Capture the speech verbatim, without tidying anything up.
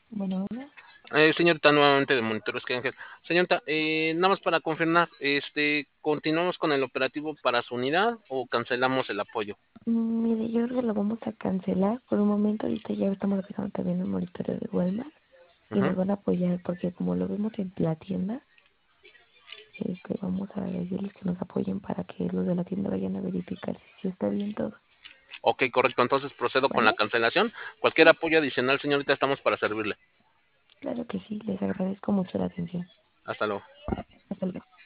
Bueno, bueno. Eh, señorita, nuevamente de Monitores que Ángel. Señorita, eh, nada más para confirmar, este, ¿continuamos con el operativo para su unidad o cancelamos el apoyo? Mm, Mire, yo creo que lo vamos a cancelar por un momento. Ahorita ya estamos revisando también el monitoreo de Walmart y nos Ujú. van a apoyar porque como lo vemos en la tienda, este, vamos a decirles que nos apoyen para que los de la tienda vayan a verificar si sí está bien todo. Ok, correcto. Entonces procedo con la ¿Vale? cancelación. Cualquier Sí, apoyo adicional, señorita, estamos para servirle. claro que sí. Les agradezco mucho la atención. Hasta luego. Hasta luego.